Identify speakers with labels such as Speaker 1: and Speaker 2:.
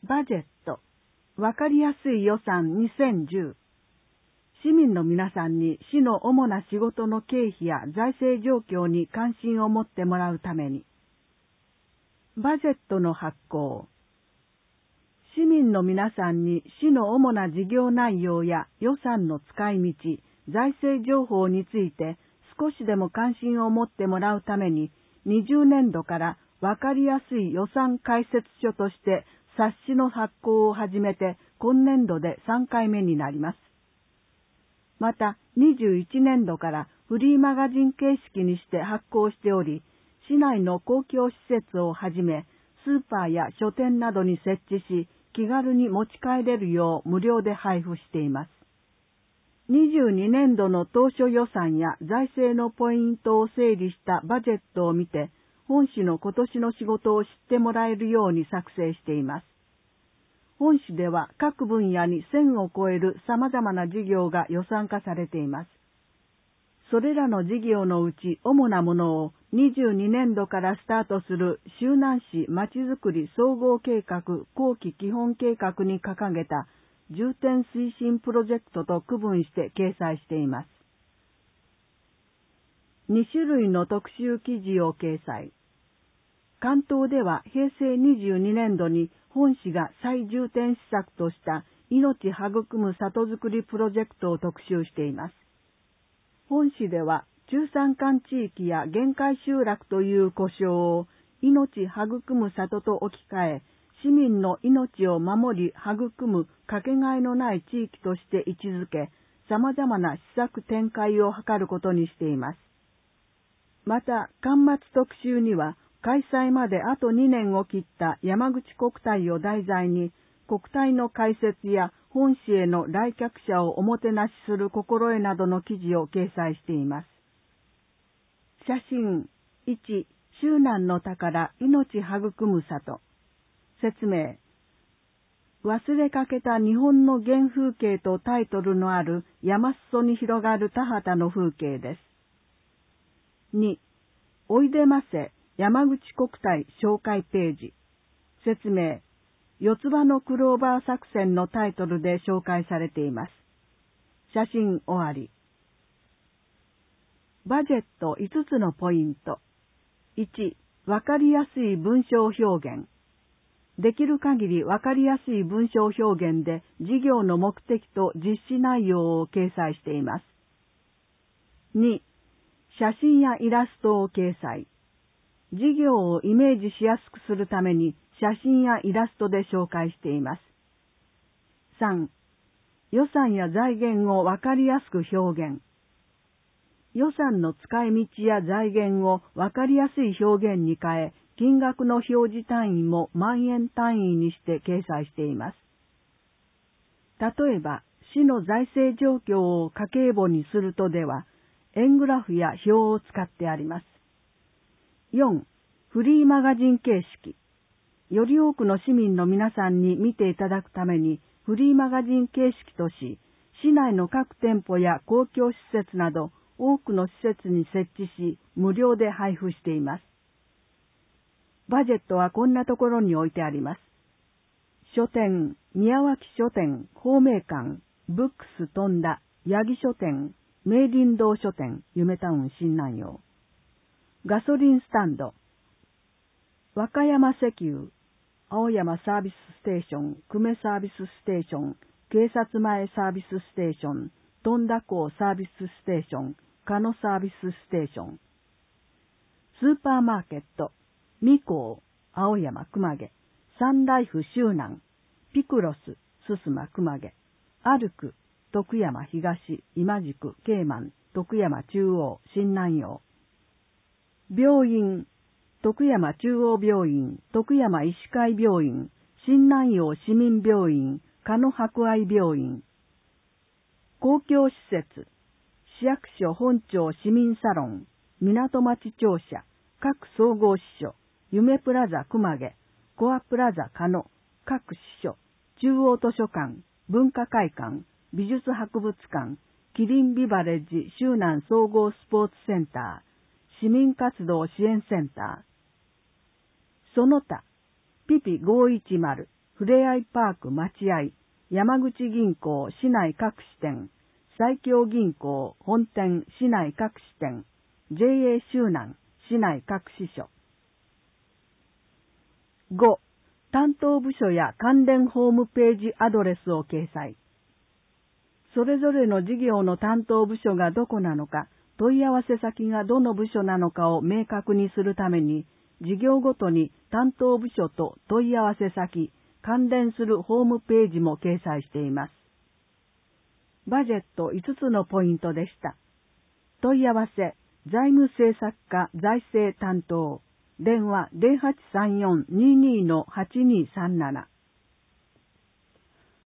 Speaker 1: バジェット、わかりやすい予算2010。市民の皆さんに市の主な仕事の経費や財政状況に関心を持ってもらうために。バジェットの発行。市民の皆さんに市の主な事業内容や予算の使い道、財政情報について少しでも関心を持ってもらうために、20年度からわかりやすい予算解説書として冊子の発行を始めて今年度で3回目になります。また、21年度からフリーマガジン形式にして発行しており、市内の公共施設をはじめ、スーパーや書店などに設置し、気軽に持ち帰れるよう無料で配布しています。22年度の当初予算や財政のポイントを整理したバジェットを見て、本市の今年の仕事を知ってもらえるように作成しています。本市では各分野に1000を超える様々な事業が予算化されています。それらの事業のうち主なものを22年度からスタートする周南市まちづくり総合計画後期基本計画に掲げた重点推進プロジェクトと区分して掲載しています。2種類の特集記事を掲載。関東では平成22年度に本市が最重点施策とした命育む里づくりプロジェクトを特集しています。本市では中山間地域や限界集落という呼称を命育む里と置き換え、市民の命を守り育むかけがえのない地域として位置づけ、様々な施策展開を図ることにしています。また、巻末特集には、開催まであと2年を切った山口国体を題材に、国体の解説や本市への来客者をおもてなしする心得などの記事を掲載しています。写真1、周南の宝、命育む里。説明。忘れかけた日本の原風景とタイトルのある山裾に広がる田畑の風景です。2、おいでませ、山口国体紹介ページ。説明。四つ葉のクローバー作戦のタイトルで紹介されています。写真終わり。バジェット5つのポイント。1、わかりやすい文章表現。できる限りわかりやすい文章表現で事業の目的と実施内容を掲載しています。2、写真やイラストを掲載。事業をイメージしやすくするために写真やイラストで紹介しています。3、予算や財源をわかりやすく表現。予算の使い道や財源をわかりやすい表現に変え、金額の表示単位も万円単位にして掲載しています。例えば、市の財政状況を家計簿にするとでは、円グラフや表を使ってあります。4、フリーマガジン形式。より多くの市民の皆さんに見ていただくために、フリーマガジン形式とし、市内の各店舗や公共施設など、多くの施設に設置し、無料で配布しています。バジェットはこんなところに置いてあります。書店、宮脇書店、芳名館、ブックス富田、八木書店、明林堂書店、夢タウン新南陽。ガソリンスタンド、和歌山石油、青山サービスステーション、久米サービスステーション、警察前サービスステーション、富田港サービスステーション、鹿野サービスステーション。スーパーマーケット、ミコー、青山熊毛、サンライフ周南、ピクロス、ススマ熊毛、アルク、徳山東、今宿、ケーマン、徳山中央、新南陽。病院、徳山中央病院、徳山医師会病院、新南陽市民病院、鹿野博愛病院。公共施設、市役所本庁市民サロン、港町庁舎、各総合支所、夢プラザ熊毛、コアプラザ鹿野、各支所、中央図書館、文化会館、美術博物館、キリンビバレッジ周南総合スポーツセンター、市民活動支援センター。その他、ピピ510、 ふれあいパーク待合、山口銀行市内各支店、西京銀行本店市内各支店、JA 周南市内各支所。5. 担当部署や関連ホームページアドレスを掲載。それぞれの事業の担当部署がどこなのか、問い合わせ先がどの部署なのかを明確にするために、事業ごとに担当部署と問い合わせ先、関連するホームページも掲載しています。バジェット5つのポイントでした。問い合わせ、財務政策課財政担当、電話 0834-22-8237